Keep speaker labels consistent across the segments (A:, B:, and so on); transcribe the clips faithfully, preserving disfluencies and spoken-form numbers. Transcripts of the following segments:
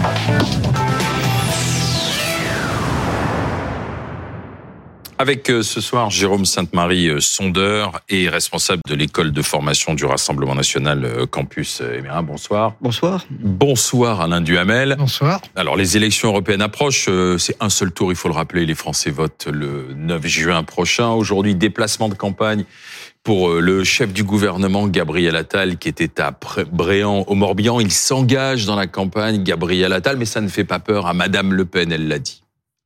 A: Avec euh, ce soir Jérôme Sainte-Marie, euh, sondeur et responsable de l'école de formation du Rassemblement National euh, Campus Émérin. Bonsoir.
B: Bonsoir.
A: Bonsoir Alain Duhamel.
C: Bonsoir.
A: Alors les élections européennes approchent, euh, c'est un seul tour, il faut le rappeler, les Français votent le neuf juin prochain. Aujourd'hui, déplacement de campagne pour euh, le chef du gouvernement, Gabriel Attal, qui était à Bréant, au Morbihan. Il s'engage dans la campagne, Gabriel Attal, mais ça ne fait pas peur à Madame Le Pen, elle l'a dit.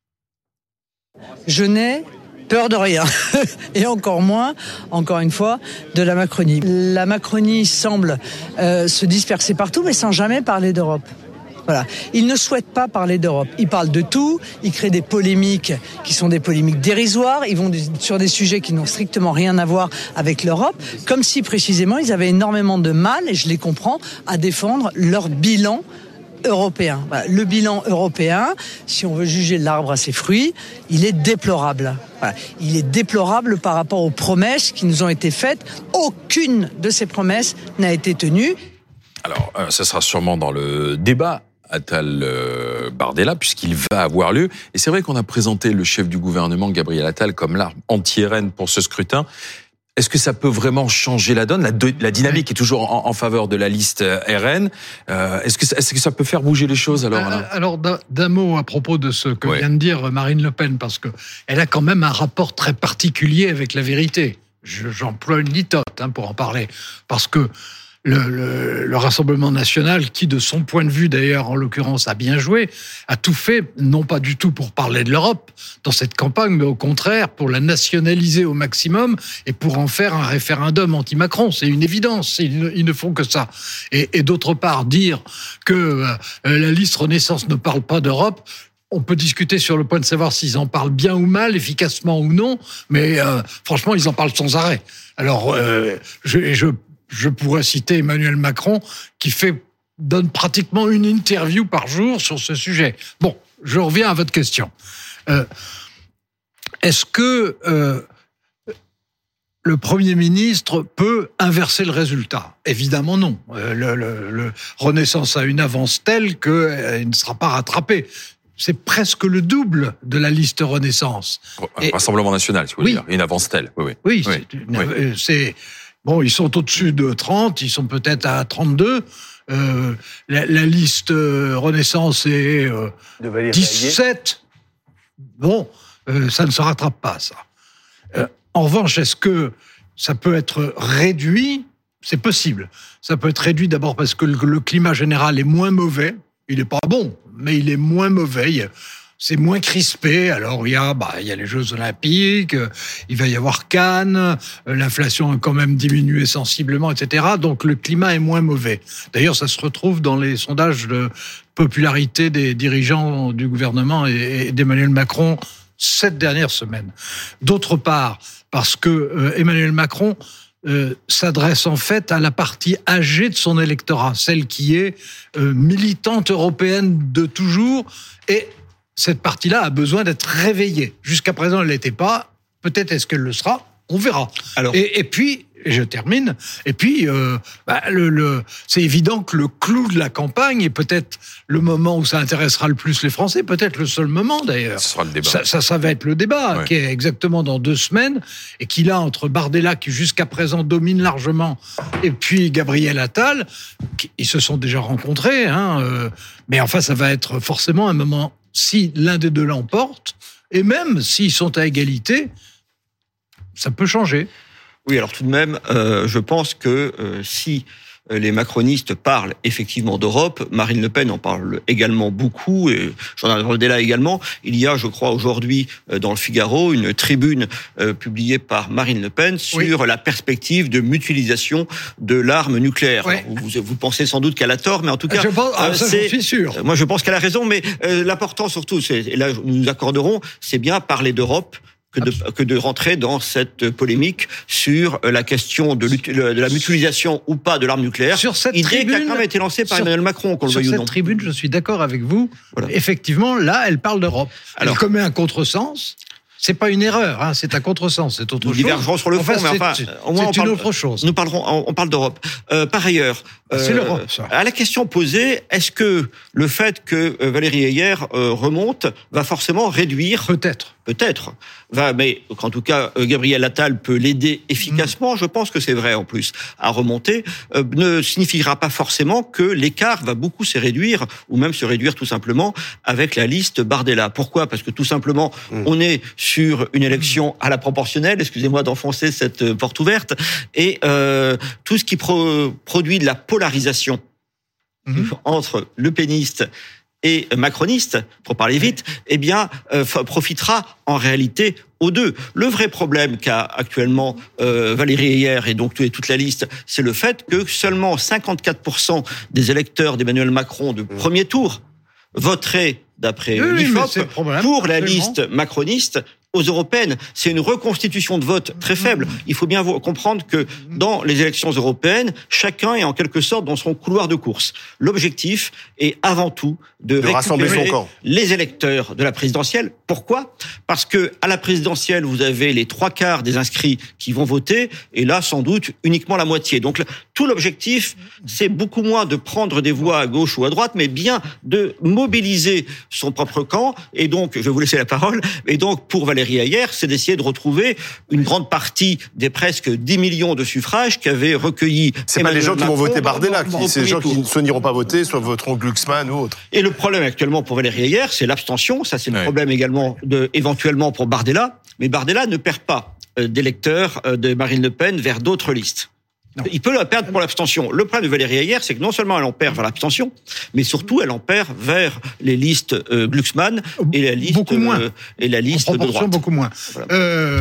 D: Je n'ai peur de rien, et encore moins, encore une fois, de la Macronie. La Macronie semble euh, se disperser partout, mais sans jamais parler d'Europe. Voilà. Ils ne souhaitent pas parler d'Europe. Ils parlent de tout, ils créent des polémiques qui sont des polémiques dérisoires, ils vont sur des sujets qui n'ont strictement rien à voir avec l'Europe, comme si précisément ils avaient énormément de mal, et je les comprends, à défendre leur bilan européen. Voilà. Le bilan européen, si on veut juger l'arbre à ses fruits, il est déplorable. Voilà. Il est déplorable par rapport aux promesses qui nous ont été faites. Aucune de ces promesses n'a été tenue.
A: Alors, euh, ça sera sûrement dans le débat Attal-Bardella, puisqu'il va avoir lieu. Et c'est vrai qu'on a présenté le chef du gouvernement, Gabriel Attal, comme l'arme anti-R N pour ce scrutin. Est-ce que ça peut vraiment changer la donne ? La, de, la dynamique est toujours en, en faveur de la liste R N. Euh, est-ce que, est-ce que ça peut faire bouger les choses alors Alain ?
C: Alors d'un, d'un mot à propos de ce que ouais. vient de dire Marine Le Pen, parce que elle a quand même un rapport très particulier avec la vérité. Je, j'emploie une litote hein, pour en parler, parce que Le, le, le Rassemblement National, qui de son point de vue d'ailleurs en l'occurrence a bien joué, a tout fait, non pas du tout pour parler de l'Europe dans cette campagne, mais au contraire pour la nationaliser au maximum et pour en faire un référendum anti-Macron. C'est une évidence, ils, ils ne font que ça. Et, et d'autre part, dire que euh, la liste Renaissance ne parle pas d'Europe, on peut discuter sur le point de savoir s'ils en parlent bien ou mal, efficacement ou non, mais euh, franchement, ils en parlent sans arrêt. Alors, euh, je... je Je pourrais citer Emmanuel Macron, qui fait, donne pratiquement une interview par jour sur ce sujet. Bon, je reviens à votre question. Euh, est-ce que euh, le Premier ministre peut inverser le résultat ? Évidemment non. Euh, le, le, le Renaissance a une avance telle qu'il euh, ne sera pas rattrapé. C'est presque le double de la liste Renaissance.
A: Et, Rassemblement National, si vous voulez
C: oui.
A: dire. Une avance telle. Oui, oui.
C: oui,
A: oui.
C: C'est, une, oui. c'est Bon, ils sont au-dessus de trente, ils sont peut-être à trente-deux. Euh, la, la liste euh, Renaissance est euh, dix-sept. Bon, euh, ça ne se rattrape pas, ça. Euh, en revanche, est-ce que ça peut être réduit ? C'est possible. Ça peut être réduit d'abord parce que le, le climat général est moins mauvais. Il n'est pas bon, mais il est moins mauvais. C'est moins crispé. Alors, il y a, bah, il y a les Jeux Olympiques, il va y avoir Cannes, l'inflation a quand même diminué sensiblement, et cetera. Donc, le climat est moins mauvais. D'ailleurs, ça se retrouve dans les sondages de popularité des dirigeants du gouvernement et d'Emmanuel Macron cette dernière semaine. D'autre part, parce que euh, Emmanuel Macron euh, s'adresse en fait à la partie âgée de son électorat, celle qui est euh, militante européenne de toujours, et cette partie-là a besoin d'être réveillée. Jusqu'à présent, elle ne l'était pas. Peut-être est-ce qu'elle le sera ? On verra. Alors... Et, et puis, et je termine, et puis, euh, bah, le, le, c'est évident que le clou de la campagne est peut-être le moment où ça intéressera le plus les Français, peut-être le seul moment d'ailleurs.
A: Ce sera le débat.
C: Ça, ça, ça va être le débat, ouais. Qui est exactement dans deux semaines, et qui là, entre Bardella, qui jusqu'à présent domine largement, et puis Gabriel Attal, qui, ils se sont déjà rencontrés, hein, euh, mais enfin, ça va être forcément un moment... Si l'un des deux l'emporte, et même s'ils sont à égalité, ça peut changer.
B: Oui, alors tout de même, euh, je pense que euh, si les macronistes parlent effectivement d'Europe, Marine Le Pen en parle également beaucoup, et Jean-Bernard Bardella également. Il y a, je crois, aujourd'hui dans le Figaro, une tribune euh, publiée par Marine Le Pen sur oui. la perspective de mutualisation de l'arme nucléaire.
C: Oui.
B: Alors, vous, vous pensez sans doute qu'elle a tort, mais en tout cas...
C: Je pense, ah, ça,
B: c'est,
C: j'en suis sûr.
B: Moi, je pense qu'elle a raison, mais euh, l'important surtout, c'est, et là nous nous accorderons, c'est bien parler d'Europe, Que de, que de rentrer dans cette polémique sur la question de, de la mutualisation ou pas de l'arme nucléaire.
C: Sur cette
B: idée
C: tribune,
B: qui a quand même été lancée par
C: sur,
B: Emmanuel Macron, qu'on le veuille ou non.
C: Sur cette tribune, je suis d'accord avec vous. Voilà. Effectivement, là, elle parle d'Europe. Alors, elle commet un contresens. C'est pas une erreur, hein, c'est un contresens, c'est autre
B: nous
C: chose.
B: Nous divergerons sur le fond,
C: enfin,
B: mais enfin,
C: au moins c'est une autre chose.
B: Nous parlerons, on parle d'Europe. Euh, par ailleurs,
C: ah, c'est
B: euh,
C: l'Europe, ça.
B: À la question posée, est-ce que le fait que Valérie Hayer euh, remonte va forcément réduire?
C: Peut-être.
B: Peut-être. Va, mais en tout cas, Gabriel Attal peut l'aider efficacement. Mmh. Je pense que c'est vrai en plus à remonter. Euh, ne signifiera pas forcément que l'écart va beaucoup se réduire, ou même se réduire tout simplement avec la liste Bardella. Pourquoi? Parce que tout simplement, mmh. on est sur une élection à la proportionnelle. Excusez-moi d'enfoncer cette porte ouverte. Et euh, tout ce qui pro- produit de la polarisation mmh. entre le péniste et macroniste, pour parler vite, eh bien, euh, profitera en réalité aux deux. Le vrai problème qu'a actuellement euh, Valérie Hayer et donc toute la liste, c'est le fait que seulement cinquante-quatre pour cent des électeurs d'Emmanuel Macron de premier tour voteraient, d'après
C: oui,
B: l'I F O P,
C: problème,
B: pour la
C: absolument.
B: liste macroniste aux européennes. C'est une reconstitution de vote très faible. Il faut bien comprendre que dans les élections européennes, chacun est en quelque sorte dans son couloir de course. L'objectif est avant tout de,
E: de rassembler son camp.
B: Les électeurs de la présidentielle. Pourquoi? Parce que à la présidentielle, vous avez les trois quarts des inscrits qui vont voter, et là, sans doute, uniquement la moitié. Donc, tout l'objectif, c'est beaucoup moins de prendre des voix à gauche ou à droite, mais bien de mobiliser son propre camp. Et donc, je vais vous laisser la parole. Et donc, pour Valérie Hayer, c'est d'essayer de retrouver une grande partie des presque dix millions de suffrages qu'avait recueillis.
E: C'est pas les gens qui vont voter Bardella, c'est les gens qui soit n'iront pas voter, soit voteront Glucksmann ou autre.
B: Et le problème actuellement pour Valérie Hayer, c'est l'abstention. Ça, c'est le ouais. problème également de, éventuellement pour Bardella. Mais Bardella ne perd pas d'électeurs de Marine Le Pen vers d'autres listes. Non. Il peut la perdre pour l'abstention. Le problème de Valérie Hayer, c'est que non seulement elle en perd vers l'abstention, mais surtout elle en perd vers les listes euh, Glucksmann et la liste
C: beaucoup moins.
B: Euh, et la liste
C: en
B: de droite.
C: Beaucoup moins. Voilà. Euh,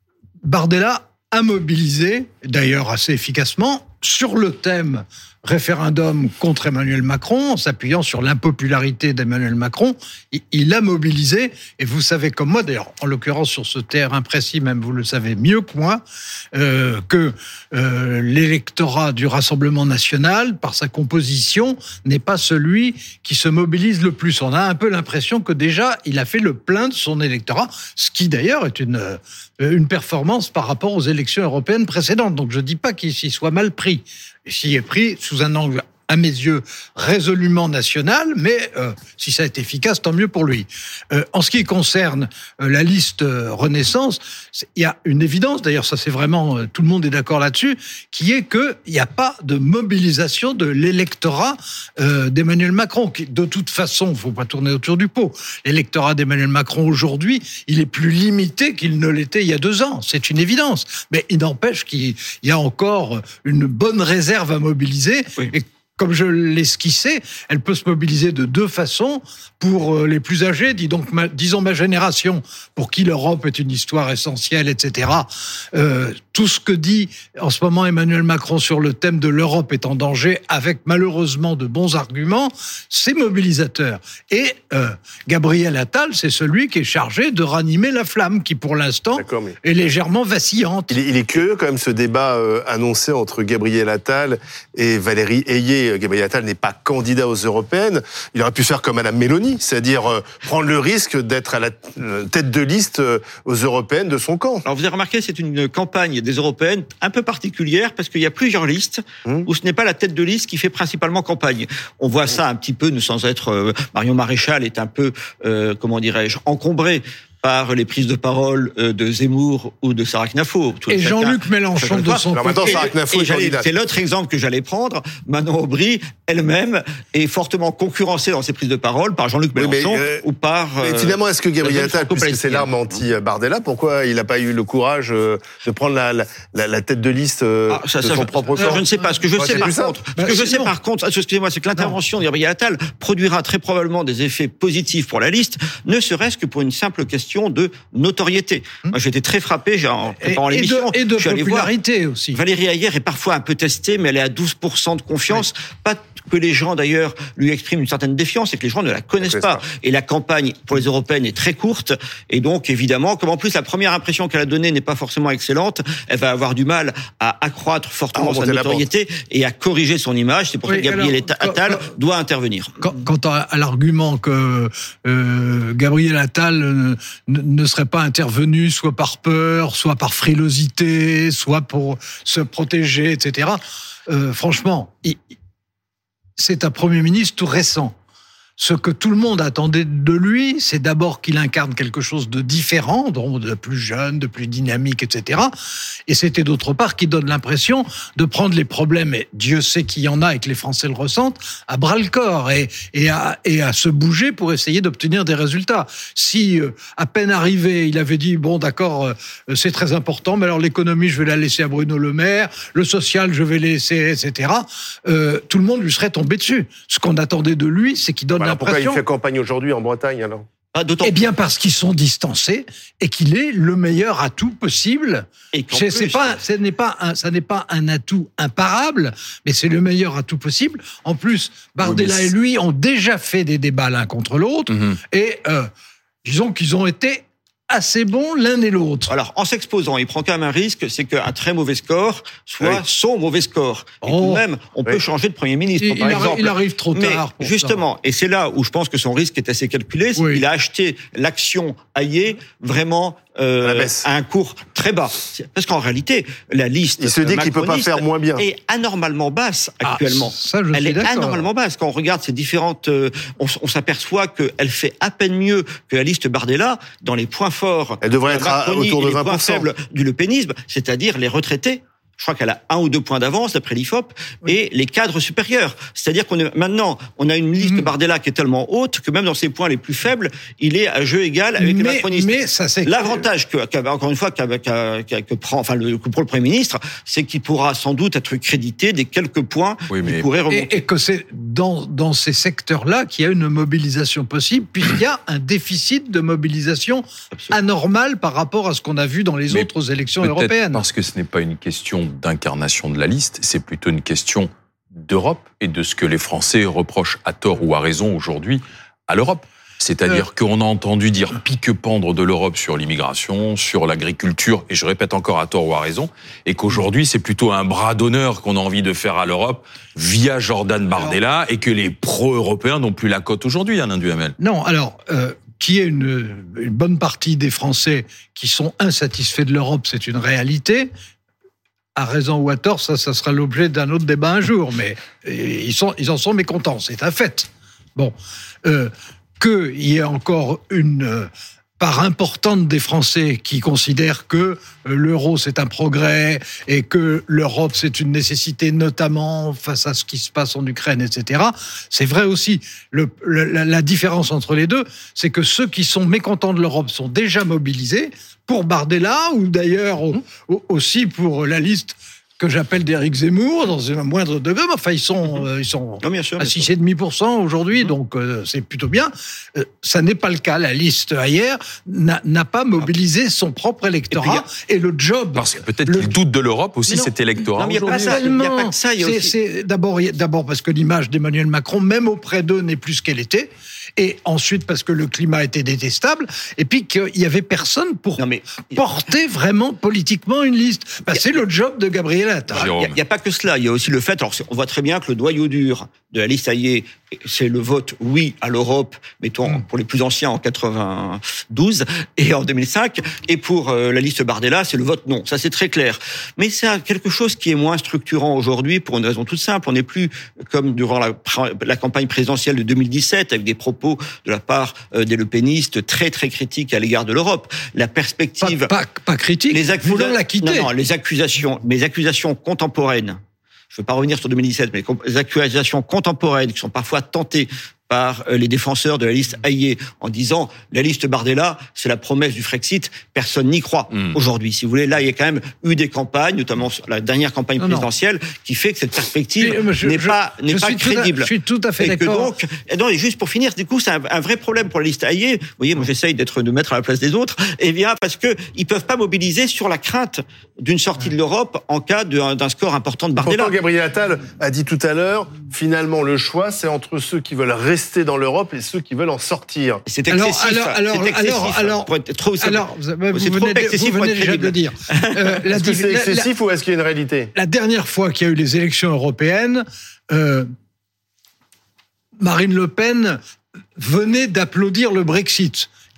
C: Bardella a mobilisé, d'ailleurs assez efficacement, sur le thème référendum contre Emmanuel Macron, en s'appuyant sur l'impopularité d'Emmanuel Macron, il a mobilisé, et vous savez comme moi, d'ailleurs, en l'occurrence sur ce terrain précis, même vous le savez mieux que moi, euh, que euh, l'électorat du Rassemblement national, par sa composition, n'est pas celui qui se mobilise le plus. On a un peu l'impression que déjà, il a fait le plein de son électorat, ce qui d'ailleurs est une, une performance par rapport aux élections européennes précédentes. Donc je ne dis pas qu'il s'y soit mal pris. Il s'y est pris sous un angle, à mes yeux, résolument national, mais euh, si ça est efficace, tant mieux pour lui. Euh, en ce qui concerne euh, la liste euh, Renaissance, il y a une évidence, d'ailleurs ça c'est vraiment, euh, tout le monde est d'accord là-dessus, qui est qu'il n'y a pas de mobilisation de l'électorat euh, d'Emmanuel Macron, qui de toute façon, il ne faut pas tourner autour du pot, l'électorat d'Emmanuel Macron aujourd'hui, il est plus limité qu'il ne l'était il y a deux ans, c'est une évidence, mais il n'empêche qu'il y a encore une bonne réserve à mobiliser, oui. Et comme je l'ai esquissé, elle peut se mobiliser de deux façons. Pour les plus âgés, dis donc, ma, disons ma génération, pour qui l'Europe est une histoire essentielle, et cetera. Euh, tout ce que dit en ce moment Emmanuel Macron sur le thème de l'Europe est en danger, avec malheureusement de bons arguments, c'est mobilisateur. Et euh, Gabriel Attal, c'est celui qui est chargé de ranimer la flamme, qui pour l'instant mais... est légèrement vacillante.
E: Il est, il est curieux quand même ce débat euh, annoncé entre Gabriel Attal et Valérie Hayer. Gabriel Attal n'est pas candidat aux européennes. Il aurait pu faire comme Madame Mélanie, c'est-à-dire euh, prendre le risque d'être à la euh, tête de liste euh, aux européennes de son camp.
B: Alors vous avez remarqué, c'est une campagne des européennes un peu particulière parce qu'il y a plusieurs listes mmh. où ce n'est pas la tête de liste qui fait principalement campagne. On voit ça un petit peu, sans être euh, Marion Maréchal est un peu, euh, comment dirais-je, encombré par les prises de parole de Zemmour ou de Sarah Knafour.
C: Et Jean-Luc Mélenchon de son côté.
B: C'est l'autre exemple que j'allais prendre. Manon Aubry, elle-même, est fortement concurrencée dans ses prises de parole par Jean-Luc Mélenchon oui, mais, euh, ou par...
E: Mais finalement, est-ce que Gabriel Attal, puisque c'est l'arme anti-Bardella, pourquoi il n'a pas eu le courage de prendre la, la, la tête de liste ah, ça, de ça, son je, propre corps?
B: Je ne sais pas. Ce que je ouais, sais par contre, ce que je sais par contre, excusez-moi, c'est que l'intervention de Gabriel Attal produira très probablement des effets positifs pour la liste, ne serait-ce que pour une simple question de notoriété. Hum. Moi, j'étais très frappé, genre, pendant l'émission.
C: Et de, et de popularité aussi.
B: Valérie Hayer est parfois un peu testée, mais elle est à douze pour cent de confiance. Oui. Pas que les gens, d'ailleurs, lui expriment une certaine défiance, et que les gens ne la connaissent pas. pas. Et la campagne pour les européennes est très courte. Et donc, évidemment, comme en plus la première impression qu'elle a donnée n'est pas forcément excellente, elle va avoir du mal à accroître fortement sa notoriété et à corriger son image. C'est pour oui, ça que Gabriel alors, Attal quand, doit intervenir.
C: Quant à, à l'argument que euh, Gabriel Attal ne, ne serait pas intervenu soit par peur, soit par frilosité, soit pour se protéger, et cetera. Euh, franchement, il, c'est un Premier ministre tout récent. Ce que tout le monde attendait de lui, c'est d'abord qu'il incarne quelque chose de différent, donc de plus jeune, de plus dynamique, et cetera. Et c'était d'autre part qu'il donne l'impression de prendre les problèmes, et Dieu sait qu'il y en a et que les Français le ressentent, à bras-le-corps et, et, à, et à se bouger pour essayer d'obtenir des résultats. Si, euh, à peine arrivé, il avait dit, bon d'accord, euh, c'est très important, mais alors l'économie, je vais la laisser à Bruno Le Maire, le social, je vais le laisser, et cetera, euh, tout le monde lui serait tombé dessus. Ce qu'on attendait de lui, c'est qu'il donne
E: voilà, pourquoi il fait campagne aujourd'hui en Bretagne alors ?
B: Ah,
C: Eh bien, parce qu'ils sont distancés et qu'il est le meilleur atout possible.
B: Et qu'en
C: c'est, c'est
B: plus,
C: pas, ce n'est pas un, ça n'est pas un atout imparable, mais c'est le meilleur atout possible. En plus, Bardella oui, et lui ont déjà fait des débats l'un contre l'autre, mm-hmm. et euh, disons qu'ils ont été assez bons l'un et l'autre.
B: Alors, en s'exposant, il prend quand même un risque, c'est qu'un très mauvais score soit oui. son mauvais score. Et oh. tout de même, on oui. peut changer de Premier ministre,
C: il,
B: par
C: il
B: exemple.
C: Arrive, il arrive trop
B: Mais
C: tard. Pour
B: justement,
C: ça.
B: Et c'est là où je pense que son risque est assez calculé, c'est oui. qu'il a acheté l'action Hayé vraiment euh, à un cours très bas. Parce qu'en réalité, la liste
E: il se dit qu'il peut pas faire moins bien.
B: Est anormalement basse actuellement.
C: Ah, ça, je
B: Elle
C: suis
B: est
C: d'accord.
B: anormalement basse. Quand on regarde ces différentes, euh, on, on s'aperçoit qu'elle fait à peine mieux que la liste Bardella dans les points forts.
E: Elle devrait être à, autour de vingt pour cent.
B: Les points faibles du lepénisme, c'est-à-dire les retraités. Je crois qu'elle a un ou deux points d'avance d'après l'I F O P, oui. et les cadres supérieurs. C'est-à-dire qu'on est maintenant, on a une liste mmh. Bardella qui est tellement haute que même dans ses points les plus faibles, il est à jeu égal avec mais, les macronistes.
C: Mais ça, c'est
B: l'avantage que, que encore une fois, que, que, que, que prend, enfin, le, que pour le Premier ministre, c'est qu'il pourra sans doute être crédité des quelques points oui, mais... qu'il pourrait remonter.
C: Et, et que c'est dans dans ces secteurs-là qu'il y a une mobilisation possible, puisqu'il y a un déficit de mobilisation Absolument. anormal par rapport à ce qu'on a vu dans les mais autres élections européennes.
A: Parce que ce n'est pas une question d'incarnation de la liste, c'est plutôt une question d'Europe et de ce que les Français reprochent à tort ou à raison aujourd'hui à l'Europe. C'est-à-dire euh... qu'on a entendu dire pique-pendre de l'Europe sur l'immigration, sur l'agriculture, et je répète encore à tort ou à raison, et qu'aujourd'hui c'est plutôt un bras d'honneur qu'on a envie de faire à l'Europe via Jordan Bardella, alors... et que les pro-européens n'ont plus la cote aujourd'hui, Alain Duhamel.
C: Non, alors... Euh... Qu'il y ait une, une bonne partie des Français qui sont insatisfaits de l'Europe, c'est une réalité. À raison ou à tort, ça, ça sera l'objet d'un autre débat un jour, mais ils, sont, ils en sont mécontents, c'est un fait. Bon, euh, qu'il y ait encore une euh, part importante des Français qui considèrent que euh, l'euro c'est un progrès et que l'Europe c'est une nécessité, notamment face à ce qui se passe en Ukraine, et cetera. C'est vrai aussi. Le, le, la, la différence entre les deux, c'est que ceux qui sont mécontents de l'Europe sont déjà mobilisés pour Bardella ou d'ailleurs mmh. aussi pour la liste que j'appelle d'Éric Zemmour, dans un moindre degré, mais enfin, ils sont, euh, ils sont
B: non, bien sûr,
C: à six virgule cinq pour cent aujourd'hui, mmh. donc euh, c'est plutôt bien. Euh, ça n'est pas le cas. La liste Hayé n'a, n'a pas mobilisé son propre électorat et, a, et le job...
A: Parce que peut-être le, qu'il doute de l'Europe aussi, non, cet électorat.
B: Non, il n'y a pas ça. Il n'y a pas que ça. Il y a
C: c'est,
B: aussi...
C: c'est, d'abord, d'abord parce que l'image d'Emmanuel Macron, même auprès d'eux, n'est plus ce qu'elle était. Et ensuite parce que le climat était détestable, et puis qu'il y avait personne pour non mais, porter vraiment politiquement une liste. Ben, c'est le job de Gabriel Attal.
B: Il n'y a, a pas que cela, il y a aussi le fait, alors on voit très bien que le noyau dur de la liste Hayé, c'est le vote oui à l'Europe, mettons mmh. pour les plus anciens en quatre-vingt-douze et en deux mille cinq, et pour euh, la liste Bardella, c'est le vote non. Ça c'est très clair. Mais c'est quelque chose qui est moins structurant aujourd'hui pour une raison toute simple. On n'est plus comme durant la, la campagne présidentielle de deux mille dix-sept avec des propos de la part euh, des lepénistes très très critiques à l'égard de l'Europe. La perspective...
C: Pas, pas, pas critique,
B: les accusa-
C: voulant la quitter.
B: Non, non, les accusations, mes accusations contemporaines, je ne veux pas revenir sur deux mille dix-sept, mais les accusations contemporaines qui sont parfois tentées par les défenseurs de la liste Hayé en disant la liste Bardella, c'est la promesse du Frexit, personne n'y croit mmh. aujourd'hui. Si vous voulez, là, il y a quand même eu des campagnes, notamment la dernière campagne non, présidentielle, non. qui fait que cette perspective je, n'est je, pas, n'est pas crédible.
C: À, je suis tout à fait
B: et
C: d'accord.
B: Que donc, et non, et juste pour finir, du coup, c'est un, un vrai problème pour la liste Hayé. Vous voyez, moi, j'essaye d'être, de mettre à la place des autres. Et bien, parce que ils peuvent pas mobiliser sur la crainte d'une sortie ouais. de l'Europe en cas de, d'un score important de Bardella.
E: Pourtant, Gabriel Attal a dit tout à l'heure, finalement, le choix, c'est entre ceux qui veulent rester rester dans l'Europe et ceux qui veulent en sortir.
B: C'est excessif.
C: Alors, alors,
B: c'est excessif.
C: Alors, alors,
B: pour être trop,
C: alors vous, vous,
B: c'est
C: venez,
B: trop excessif
C: vous venez
B: déjà
C: de le dire.
E: Euh, est-ce que c'est excessif la, ou est-ce qu'il y a une réalité ?
C: La dernière fois qu'il y a eu les élections européennes, euh, Marine Le Pen venait d'applaudir le Brexit,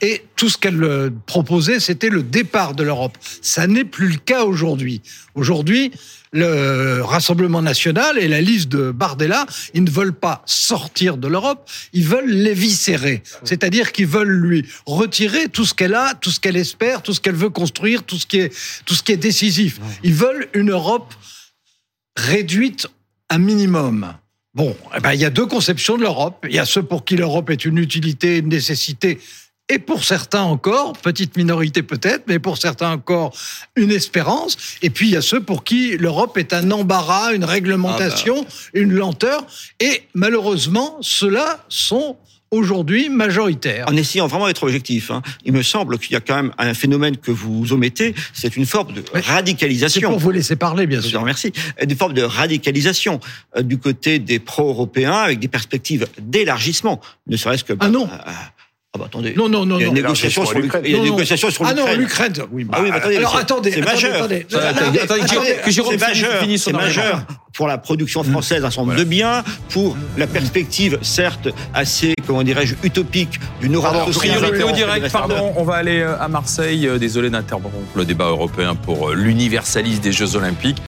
C: Et tout ce qu'elle proposait, c'était le départ de l'Europe. Ça n'est plus le cas aujourd'hui. Aujourd'hui, le Rassemblement national et la liste de Bardella, ils ne veulent pas sortir de l'Europe, ils veulent l'éviscérer. C'est-à-dire qu'ils veulent lui retirer tout ce qu'elle a, tout ce qu'elle espère, tout ce qu'elle veut construire, tout ce qui est, tout ce qui est décisif. Ils veulent une Europe réduite à minimum. Bon, eh ben, il y a deux conceptions de l'Europe. Il y a ceux pour qui l'Europe est une utilité, une nécessité, et pour certains encore, petite minorité peut-être, mais pour certains encore, une espérance. Et puis il y a ceux pour qui l'Europe est un embarras, une réglementation, ah bah. une lenteur. Et malheureusement, ceux-là sont aujourd'hui majoritaires.
B: En essayant vraiment d'être objectif, hein, il me semble qu'il y a quand même un phénomène que vous omettez, c'est une forme de mais radicalisation.
C: C'est pour vous laisser parler, bien sûr.
B: Je vous remercie. Une forme de radicalisation euh, du côté des pro-européens avec des perspectives d'élargissement, ne serait-ce que...
C: Ah non
B: euh, Ah bah attendez.
C: Non, non, non,
B: il y a
C: non.
B: des négociations sur l'Ukraine. Il y a des négociations sur l'Ukraine.
C: Ah non, l'Ukraine. Oui, bah,
B: ah oui, mais attendez.
C: Alors attendez,
B: c'est
C: attendez,
B: majeur.
C: attendez.
B: C'est
C: attendez,
B: attendez,
C: attendez,
B: que Jérôme finisse son argument. C'est majeur pour la production française, un certain nombre de biens, pour la perspective, certes, assez, comment dirais-je, utopique d'une Europe sociale.
A: Priorité au direct, pardon, on va aller à Marseille. Désolé d'interrompre le débat européen pour l'universalisme des Jeux Olympiques.